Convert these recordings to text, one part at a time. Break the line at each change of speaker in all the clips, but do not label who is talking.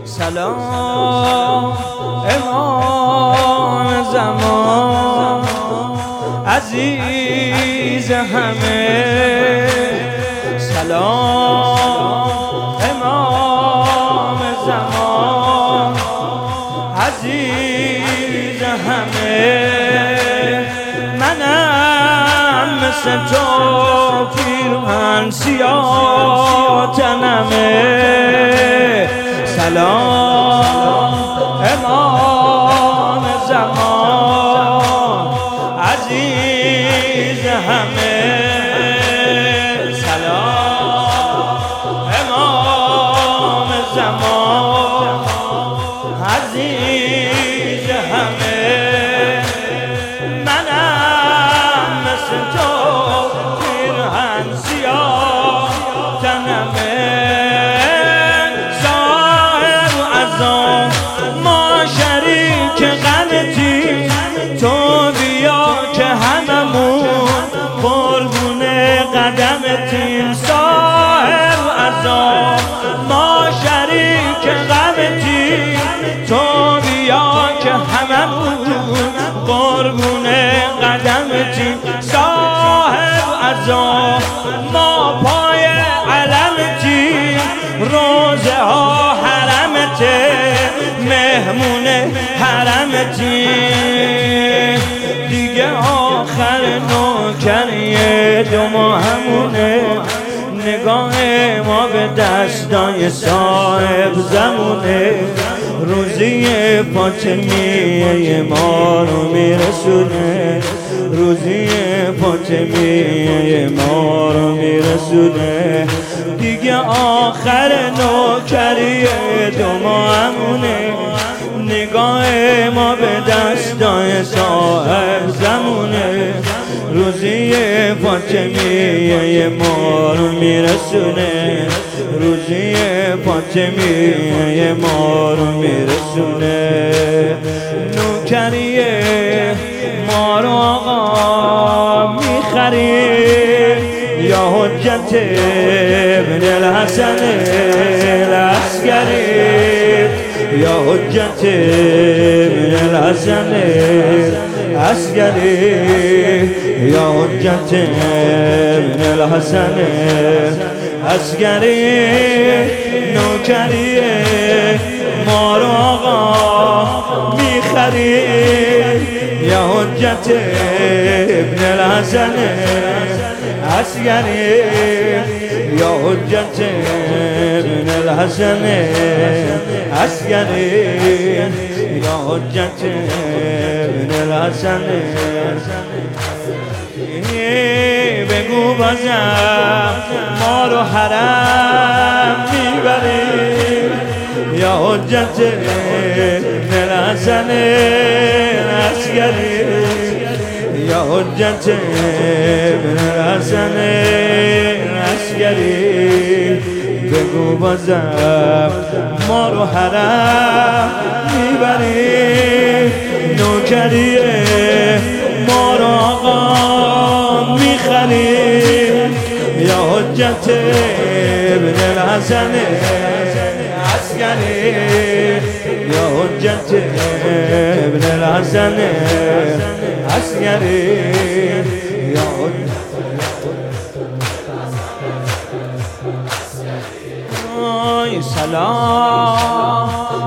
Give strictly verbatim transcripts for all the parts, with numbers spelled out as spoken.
سلام امام زمان عزیز همه، سلام امام زمان عزیز همه. منم مثل تو پیرهن سیاه تنمه، سلام امام زمان عزیز همه، سلام امام زمان عزیز همه. منم مثل تو پیرهن سیاه تنمه، ما شریک غمتی تو بیا که هممون قربون قدمتیم. صاحب عزا ما شریک غمتی تو بیا که هممون قربون قدمتیم. صاحب عزا ما پای علمتیم، روزه ها مهمون حرمتی. دیگه آخر نوکری دو ماهمونه، نگاه ما به دستای صاحب زمونه. روزی فاطمیه ما رو میرسونه، روزی فاطمیه ما رو میرسونه. دیگه آخر نوکری دو ماهمونه، نگاه ما به دستای صاحب زمونه. روزی فاطمیه ما رو میرسونه، روزی فاطمیه ما رو میرسونه. نوکریه ما رو آقا میخریم، یا حجت ابن الحسن العسکری، یا حجت ابن الحسن العسکری، یا حجت ابن الحسن العسکری. نوکریه ما رو آقا میخریم، یا حجت ابن الحسن عسکری، یا حجت ابن الحسن عسکری، یا حجت ابن الحسن. بگو بازم ما رو حرم میبریم، یا حجت ابن الحسن عسکری، یا حجت ابن الحسن عسکری. بگو بازم ما رو حرم میبریم، نوکریه ما رو آقا میخریم، یا حجت ابن الحسن عسکری، یا حجت ابن الحسن عسکری، یا سلام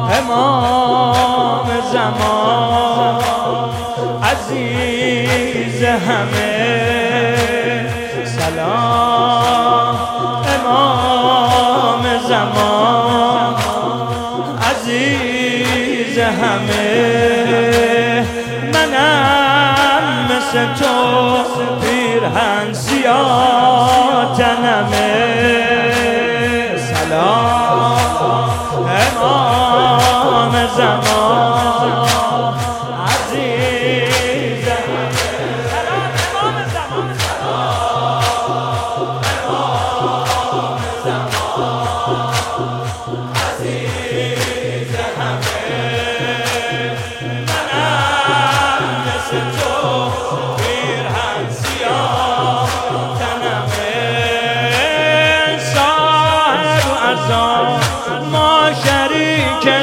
امام زمان عزیز همه، سلام امام زمان عزیز همه. منم مثل تو پیرهن سیاه تنمه، سلام امام زمان عزیز همه، سلام امام زمان، امام زمان عزیز همه. منم مثل تو پیرهن سیاه تنمه، صاحب عزا ما شریک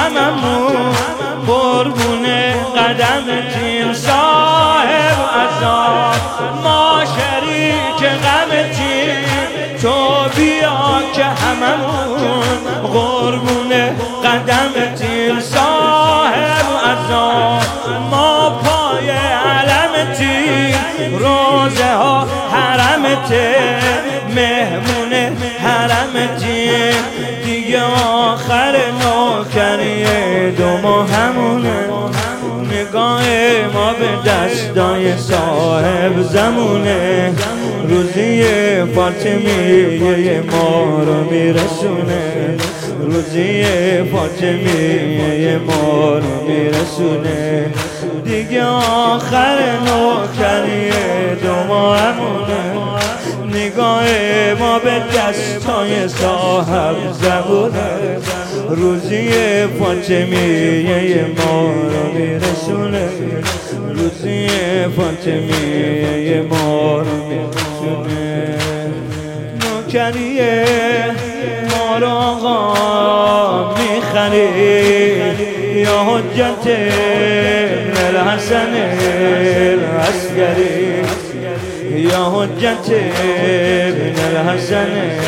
هممون قربون قدمتیم صاحب عزا ما شریک غمتیم تو بیا که هممون قربون قدمتیم صاحب عزا ما پای علمتیم روزه ها حرمته مهمون حرمتیم دیگه آخر نوکری دو ما همونه نگاه ما به دستای صاحب زمونه روزی فاطمیه ما رو میرسونه روزی فاطمیه ما رو میرسونه دیگه آخر نوکری دو ما همونه نگاه ما به دستای صاحب زبونه روزی فاطمیه ما رو میرسونه روزی فاطمیه ما رو میرسونه نوکریه ما رو آقا میخری یا حجت ابن الحسن العسکری یا حجت ابن الحسن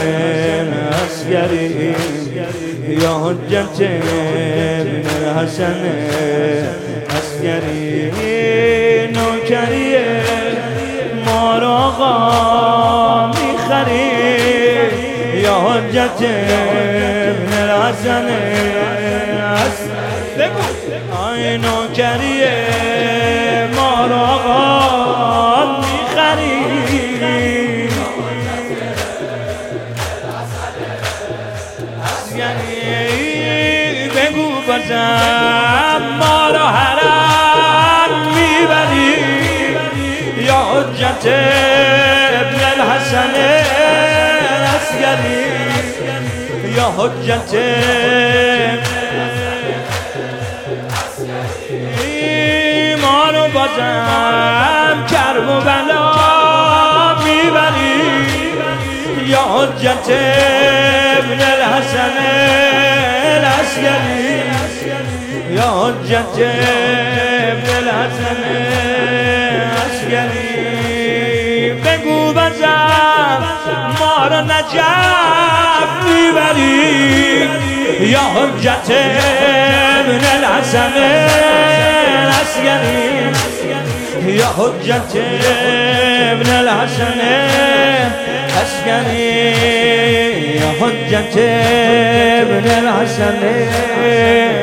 العسکری یا حجت ابن الحسن العسکری نوکری ما را آقا میخری یا حجت ابن الحسن العسکری آی نوکری ما را آقا میخری بگو بازم ما را حرم میبری یا حجت ابن الحسن العسکری یا حجت ما رو بازم کرب و بلا میبری یا حجت ابن الحسن العسکری یا حجت ابن الحسن العسکری بگو بازم ما را نجف میبری یا حجت ابن الحسن العسکری یا حجت ابن الحسن العسکری یا حجت ابن الحسن